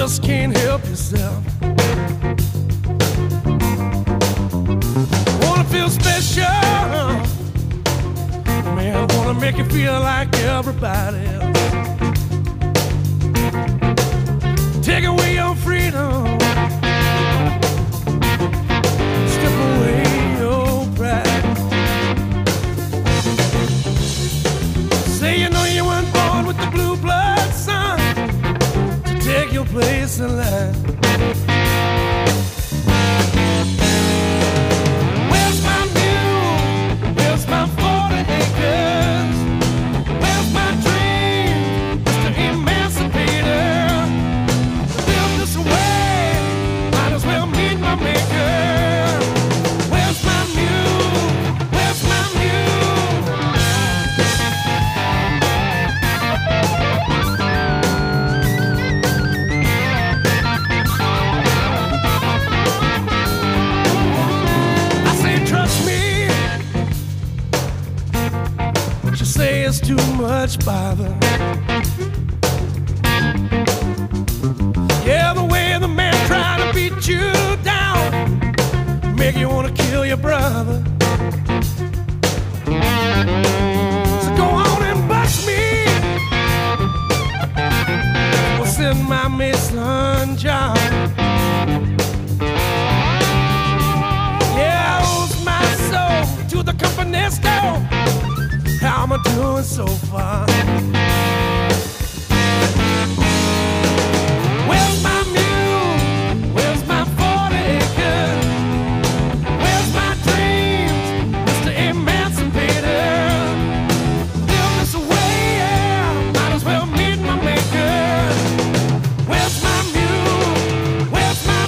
just can't help yourself. Wanna feel special, man, I wanna make you feel like everybody else. Take away your freedom, strip away your pride. Say you know you weren't born with the blue blood, son, to take your place in line. Where's my mule? Where's my 40 acres? Where's my dream, Mr. Emancipator? Live this way, might as well meet my maker. Where's my mule? Where's my mule? I say trust me, what you say is too much bother. Yeah, the way the man tried to beat you down, make you wanna kill your brother. So go on and bust me, or send my Mason John. Yeah, I owes my soul to the company store. How am I doing so far? Where's my mule? Where's my 40 acres? Where's my dreams, Mr. Emancipator? Live this way, yeah, might as well meet my maker. Where's my mule? Where's my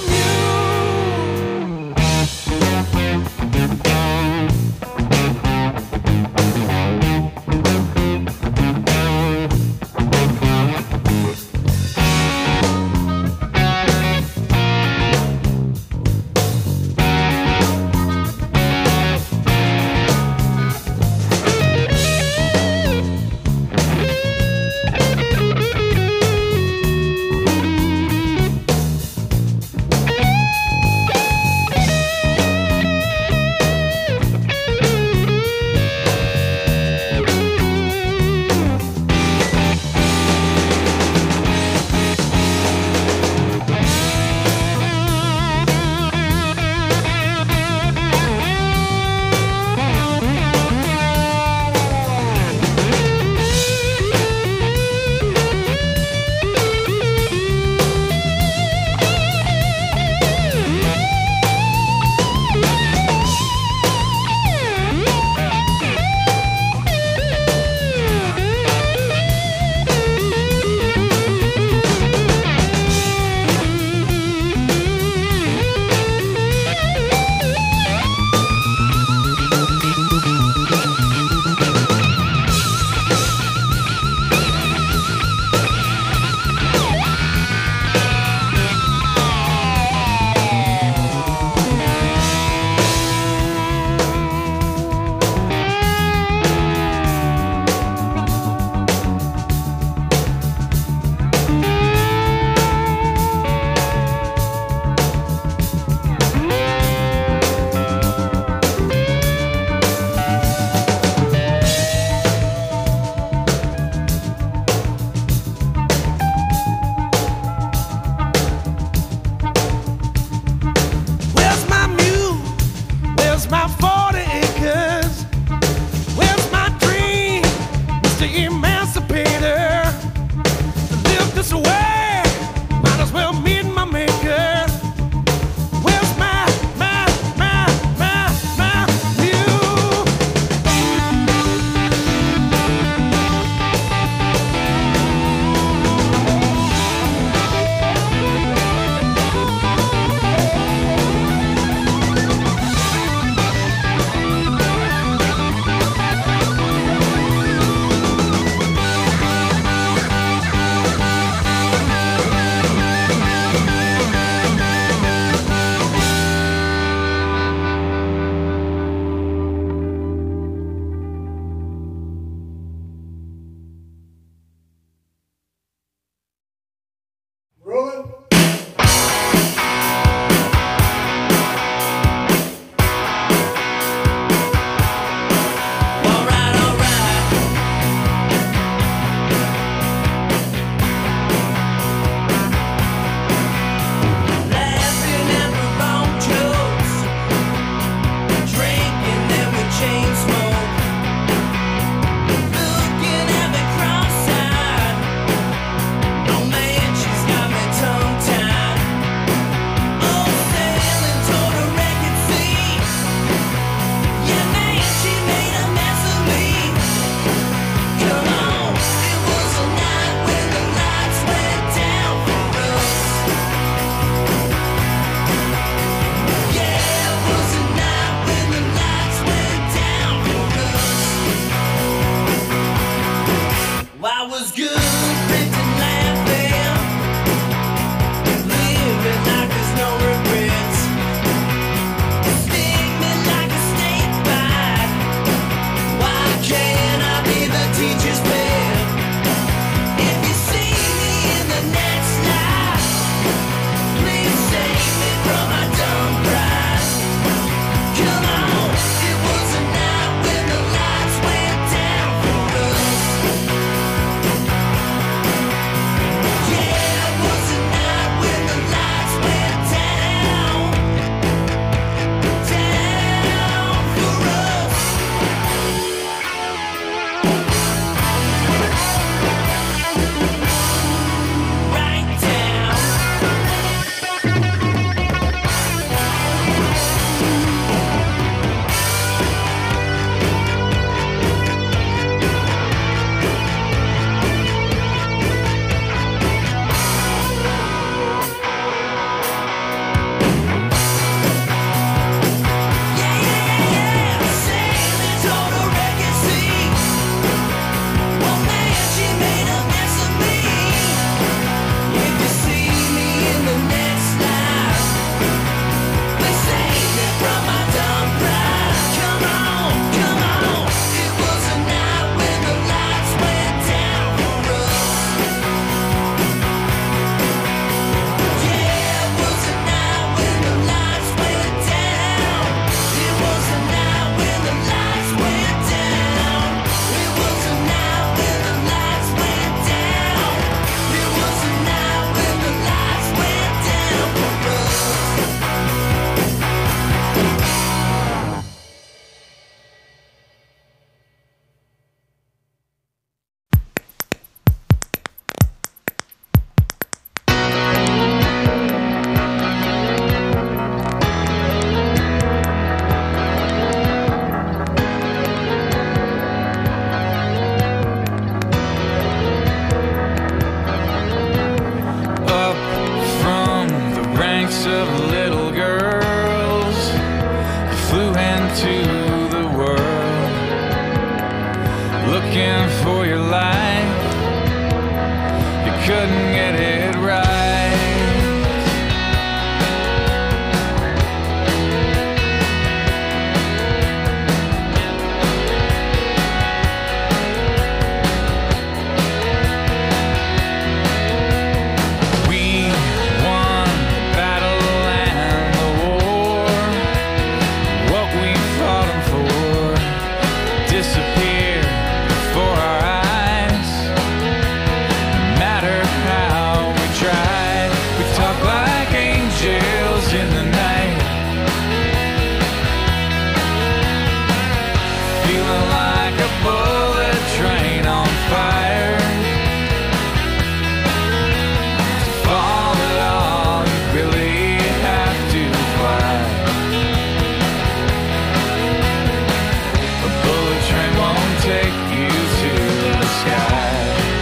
for your life. You couldn't get it right. We won the battle and the war. What we fought 'em for disappeared before our eyes. No matter how we tried, we talk like angels in the night. Feeling like a bullet train on fire. To fall at all, you really have to fly. A bullet train won't take you to the sky.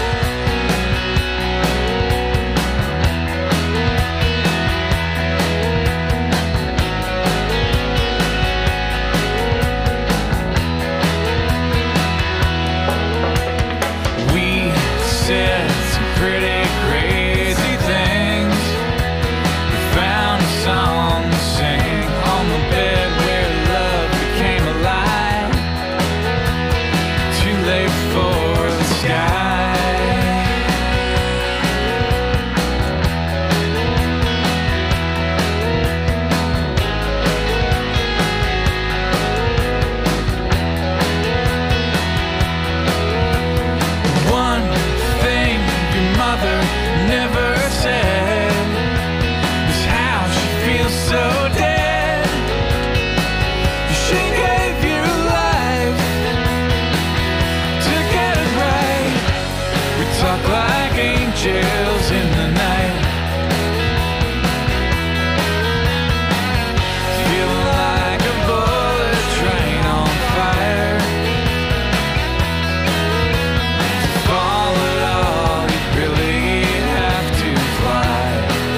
We said some pretty crazy things. We found a song to sing on the bed where love became alive. Too late for the sky. One thing your mother never said is how she feels so dead. She gave you life to get it right. We talk like angels in the night. Feeling like a bullet train on fire. To fall at all, you really have to fly.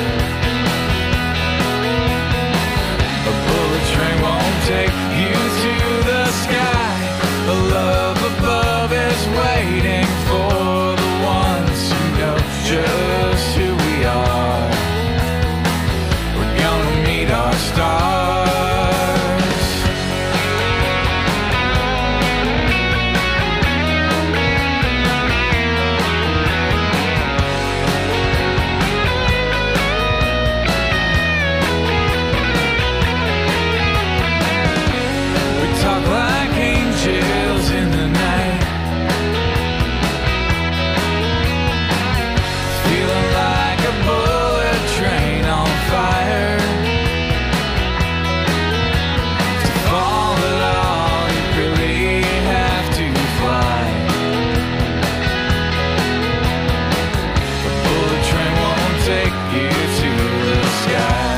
A bullet train won't take you to the sky. A love above is waiting for the ones who know just who we are. We're gonna meet our stars. We talk like angels in the night. Feeling like a bullet train on fire. To fall at all, you really have to fly. A bullet train won't take you to the sky.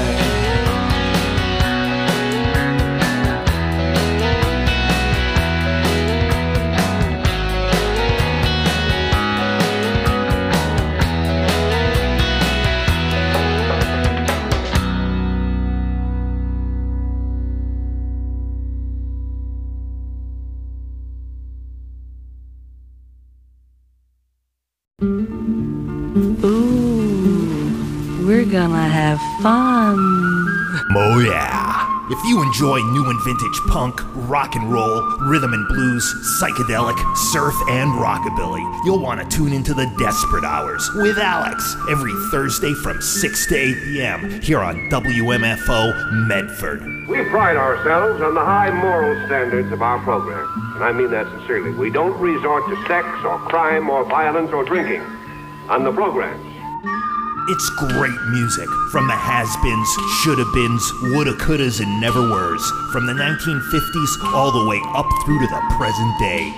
Ooh, we're gonna have fun. Oh yeah. If you enjoy new and vintage punk, rock and roll, rhythm and blues, psychedelic, surf, and rockabilly, you'll want to tune into the Desperate Hours with Alex every Thursday from 6 to 8 p.m. here on WMFO Medford. We pride ourselves on the high moral standards of our program, and I mean that sincerely. We don't resort to sex or crime or violence or drinking on the programs. It's great music from the has-beens, shoulda-beens, woulda, couldas, and never-weres, from the 1950s all the way up through to the present day.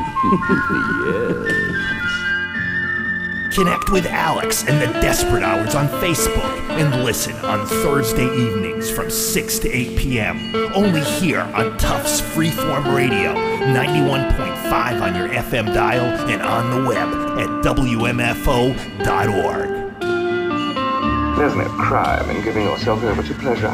Connect with Alex and the Desperate Hours on Facebook and listen on Thursday evenings from 6 to 8 p.m. Only here on Tufts Freeform Radio, 91.5 on your FM dial and on the web at WMFO.org. There's no crime in giving yourself over to pleasure.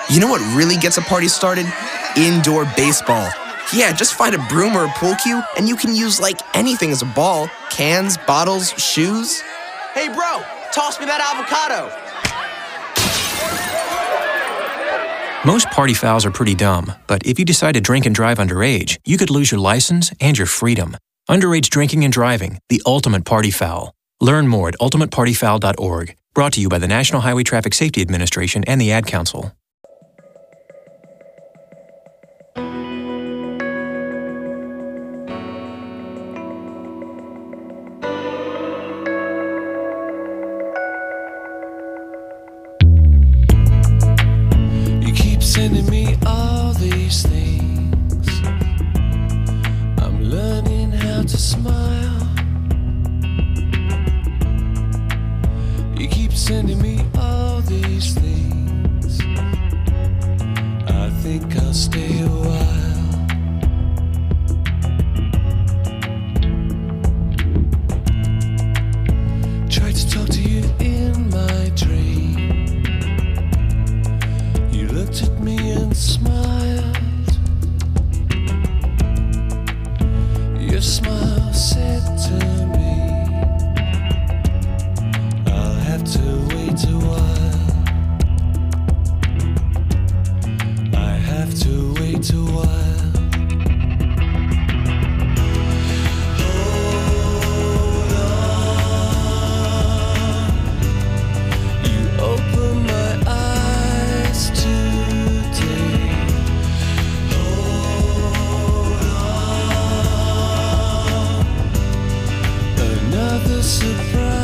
You know what really gets a party started? Indoor baseball. Yeah, just find a broom or a pool cue, and you can use like anything as a ball. Cans, bottles, shoes. Hey bro, toss me that avocado. Most party fouls are pretty dumb, but if you decide to drink and drive underage, you could lose your license and your freedom. Underage drinking and driving, the ultimate party foul. Learn more at ultimatepartyfoul.org. Brought to you by the National Highway Traffic Safety Administration and the Ad Council. Sending me all these things. I'm learning how to smile. You keep sending me all these things. I think I'll stay a while. Tried to talk to you in my dream. You looked at me and smiled. Your smile said to me, I'll have to wait a while. I have to wait a while. Hold on. You open my eyes today. Hold on. Another surprise.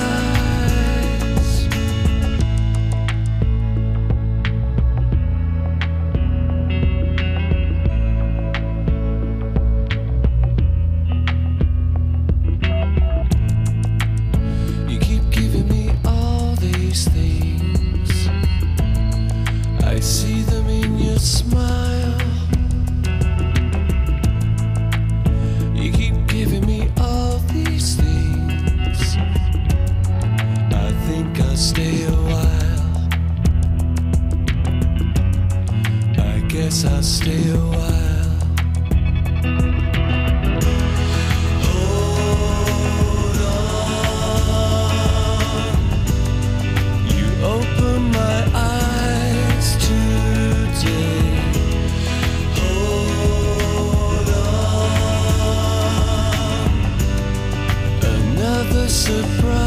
You keep giving me all these things. I see them in your smile. You keep giving me all these things. I think I'll stay a while. I guess I'll stay a while. Hold on. You open my eyes today. Hold on. Another surprise.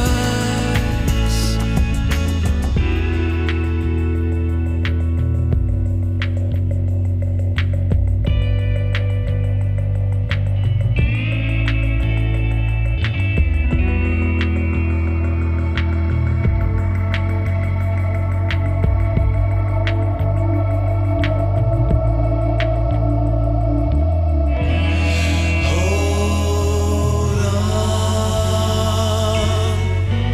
Hold on.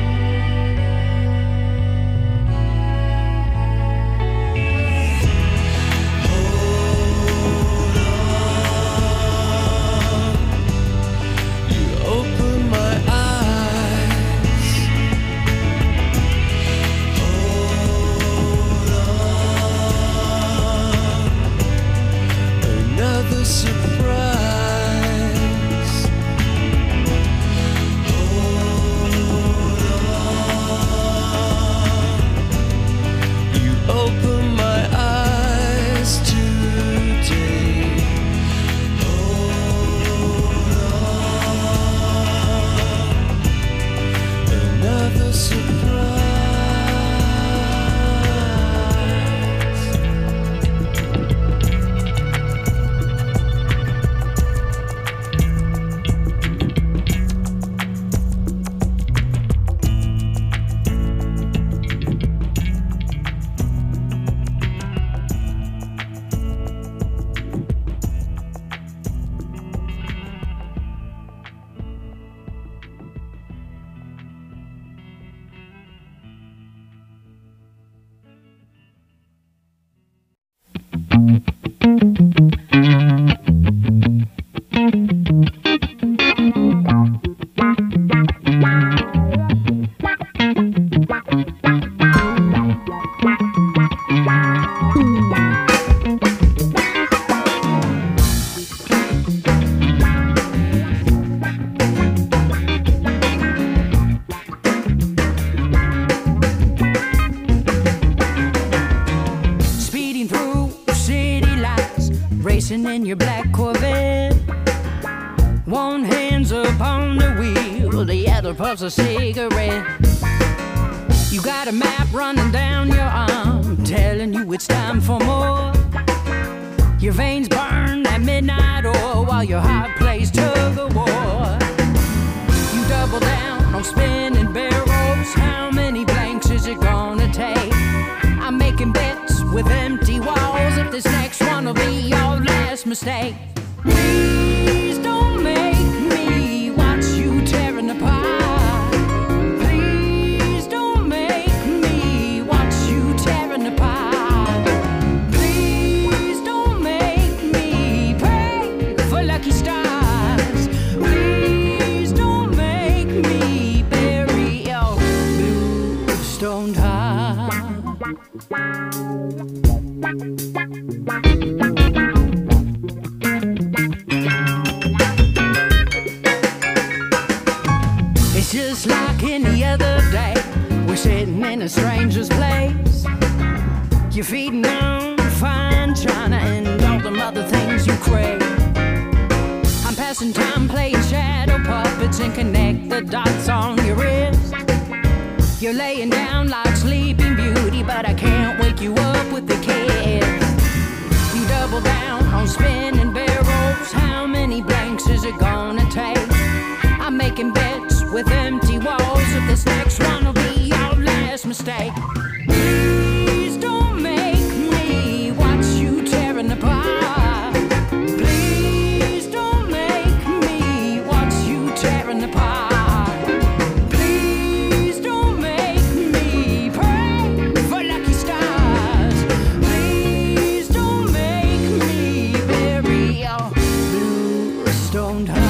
One hand's upon the wheel, the other puffs a cigarette. You got a map running down your arm, telling you it's time for more. Your veins burn at midnight oil while your heart plays tug of war. You double down on spinning barrels. How many blanks is it gonna take? I'm making bets with empty walls. If this next one will be your last mistake. Please don't make me watch you tearing apart. Please don't make me watch you tearing apart. Please don't make me pray for lucky stars. Please don't make me bury your blue-stoned heart. It's just like any other day. We're sitting in a stranger's place. You're feeding on fine china and all them other things you crave. I'm passing time playing shadow puppets and connect the dots on your wrist. You're laying down like Sleeping Beauty, but I can't wake you up with the kiss. You double down on spinning barrels. How many blanks is it gonna take? I'm making bets with empty walls. If this next one will be your last mistake. Please don't make me watch you tearing apart. Please don't make me watch you tearing apart. Please don't make me pray for lucky stars. Please don't make me bury your blue-stoned heart.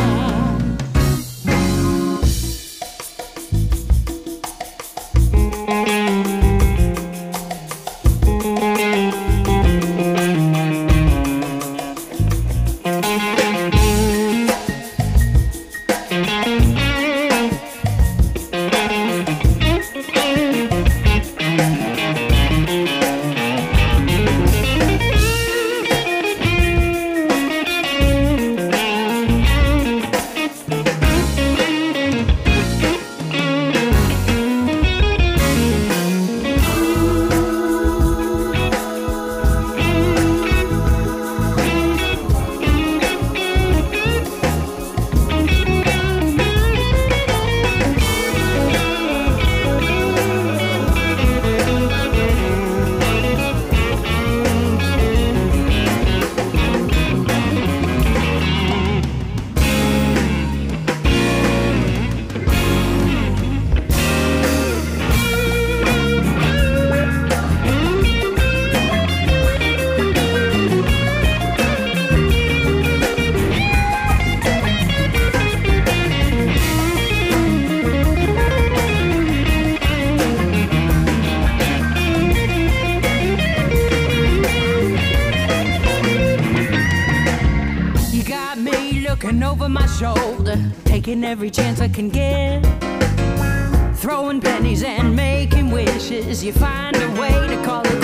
Looking over my shoulder, taking every chance I can get, throwing pennies and making wishes. You find a way to call it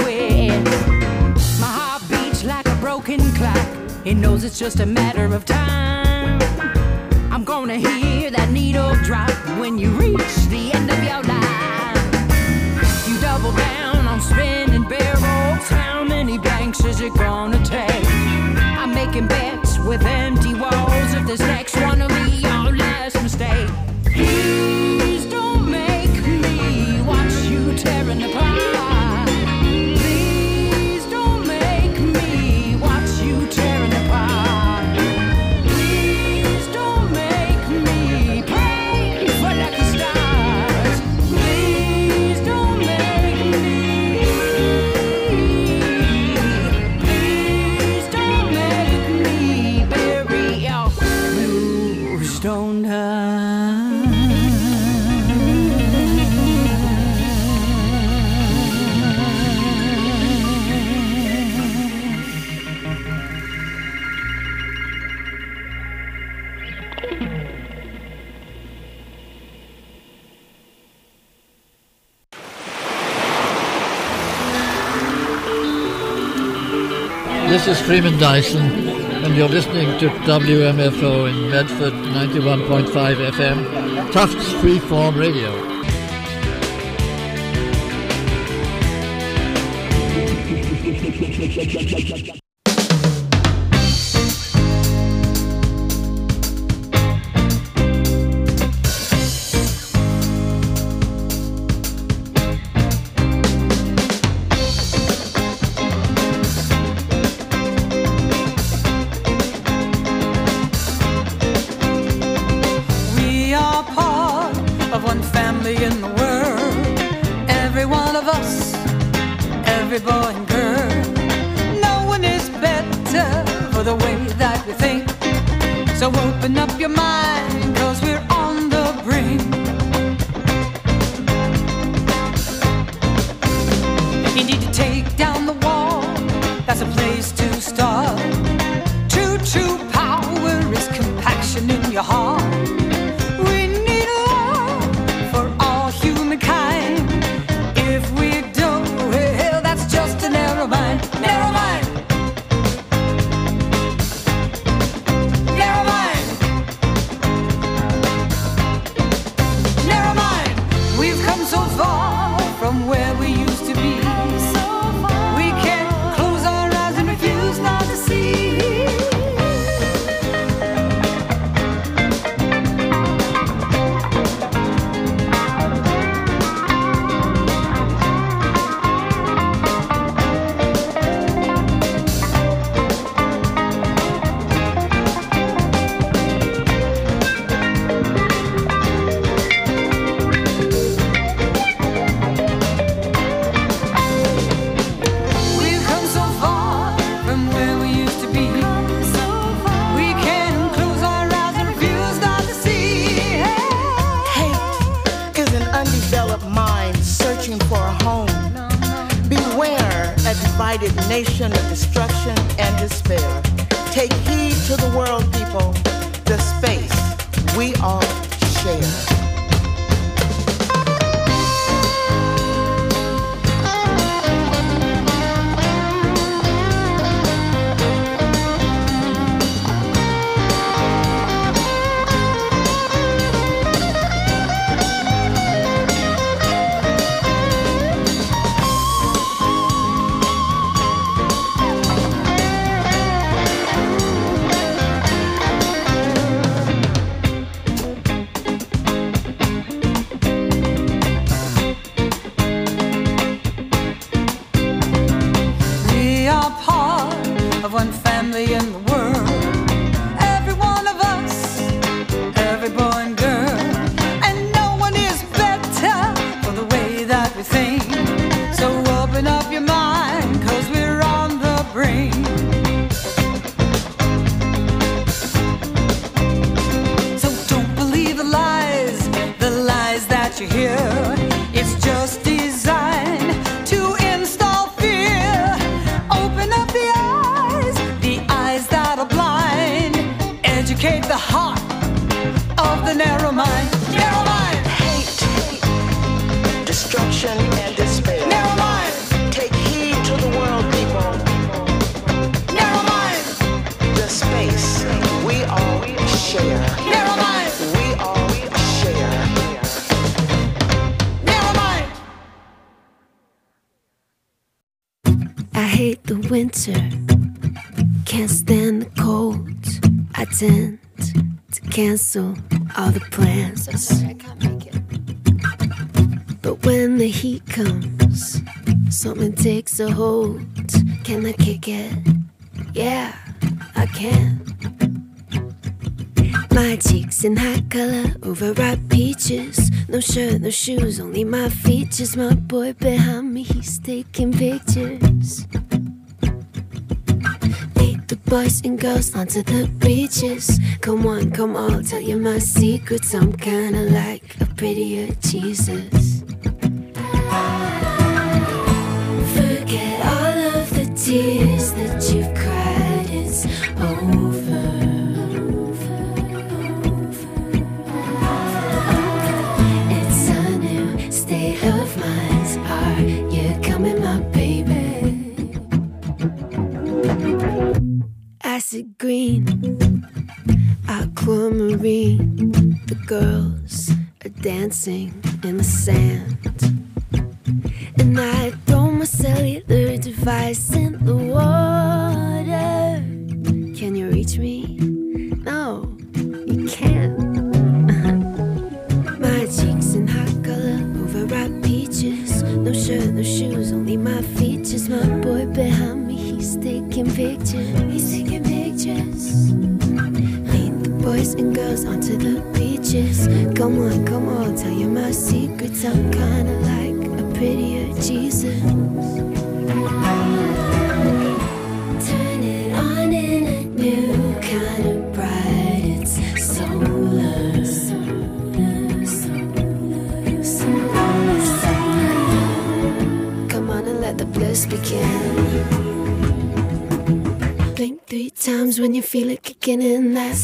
quits. My heart beats like a broken clock. It knows it's just a matter of time. I'm gonna hear that needle drop when you reach the end of your life. You double down on spinning barrels. How many blanks is it gonna take? I'm making bets with empty walls. If this next one will be your last mistake. Please don't make me watch you tearing apart. Please don't make me watch you tearing apart. Please don't make me pray for lucky stars. Please don't make me. Please don't make me bury your blue-stoned heart. This is Freeman Dyson, and you're listening to WMFO in Medford, 91.5 FM, Tufts Freeform Radio. Nation of destruction and despair. Take heed to the world, people. The space we all share. Can't stand the cold. I tend to cancel all the plans. So sorry, I can't make it. But when the heat comes, something takes a hold. Can I kick it? Yeah, I can. My cheeks in hot color, overripe peaches. No shirt, no shoes, only my features. My boy behind me, he's taking pictures. The boys and girls onto the beaches. Come on, come on, I'll tell you my secrets. I'm kinda like a prettier Jesus. Forget all of the tears that you've cried. It's over. It's a new state of mind. Are you coming, my baby? Acid green submarine. The girls are dancing in the sand. And I throw my cellular device in the water. Can you reach me? No, you can't. My cheeks in hot color, overripe peaches. No shirt, no shoes, only my features. My boy behind me, he's taking pictures. He's taking pictures. Lead the boys and girls onto the beaches. Come on, tell you my secrets. I'm kinda like a prettier Jesus. Turn it on in a new kind of bright. It's solar. Come on and let the bliss begin. Blink 3 times when you feel it kicking in. That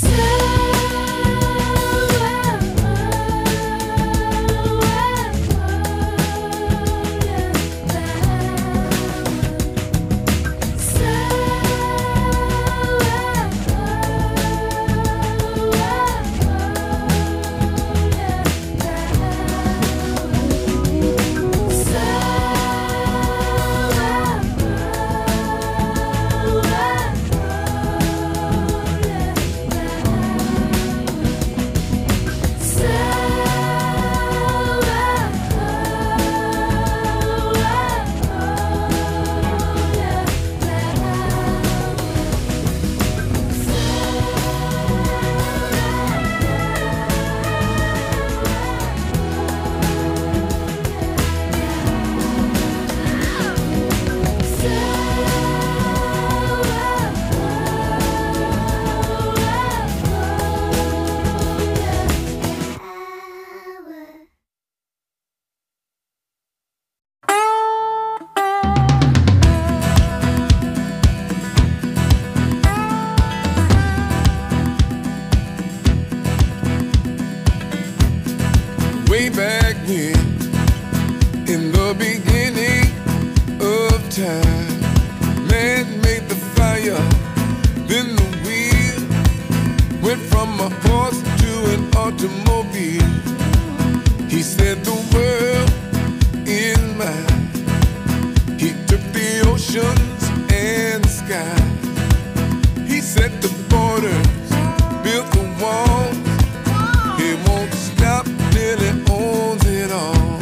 way back when, in the beginning of time, man made the fire, then the wheel went from a horse to an automobile. He set the world in mind. He took the oceans and the sky. He set the borders, built the walls. He won't stop till he owns it all.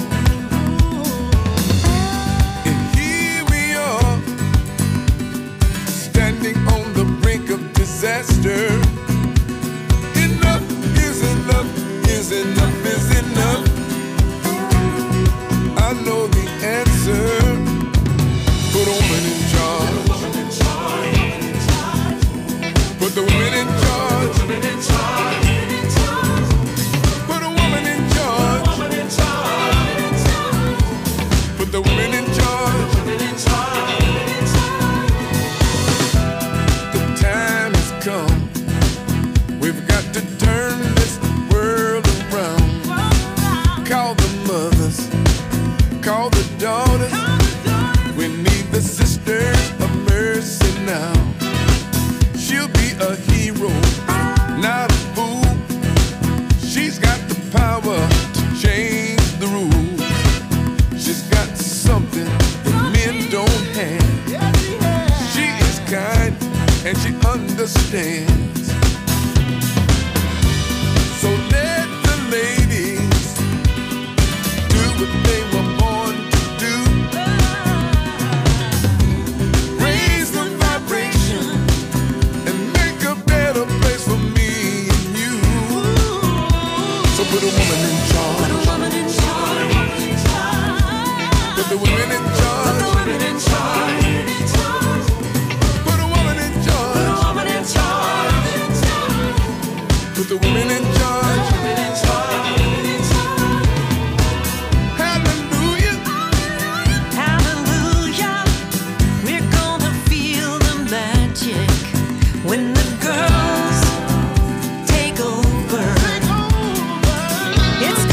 And here we are, standing on the brink of disaster. Enough is enough, is enough, is enough. I know the answer. Put a woman in charge. Put the women in charge. Put a woman in charge. Put the women in charge. The time has come. We've got to turn this world around. Call the mothers, call the daughters. We need the sisters of mercy now. She'll be a hero, not a fool. She's got the power to change the rules. She's got something that men don't have. She is kind and she understands. So let the ladies do what they were born to do. Raise the vibration and make a better place for me and you. So put a woman in charge. Put a woman in charge. Put the women in charge. Put the women in charge. Put a woman in charge. Put a woman in charge. Put the women in charge. Hallelujah. Hallelujah. We're gonna feel the magic when the girls take over. It's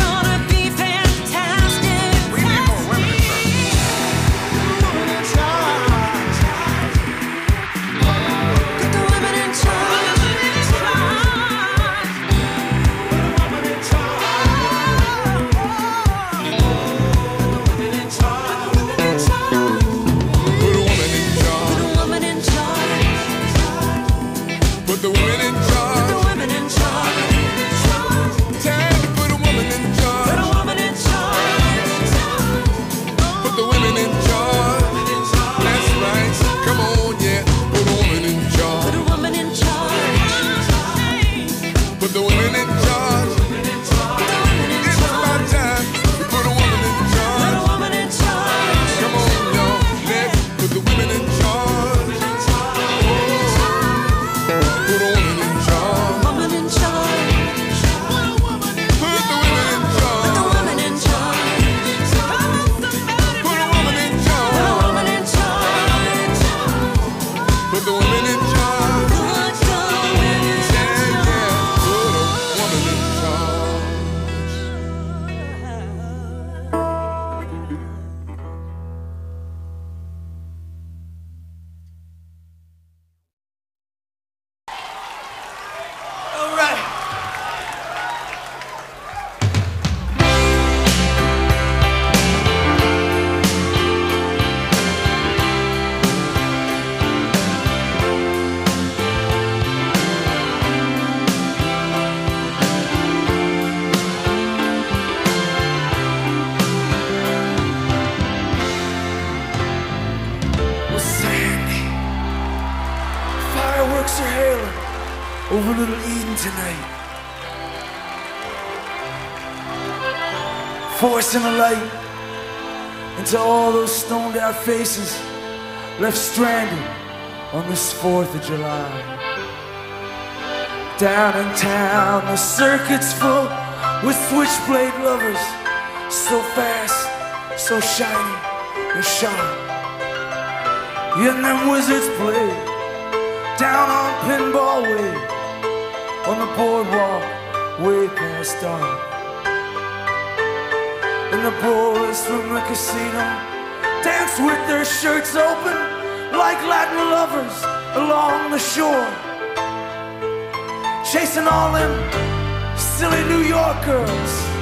forcing the light into all those stoned out faces left stranded on this 4th of July. Down in town, the circuit's full with switchblade lovers, so fast, so shiny and sharp. And them wizards play down on Pinball Way, on the boardwalk, way past dark. And the boys from the casino dance with their shirts open like Latin lovers along the shore, chasing all them silly New York girls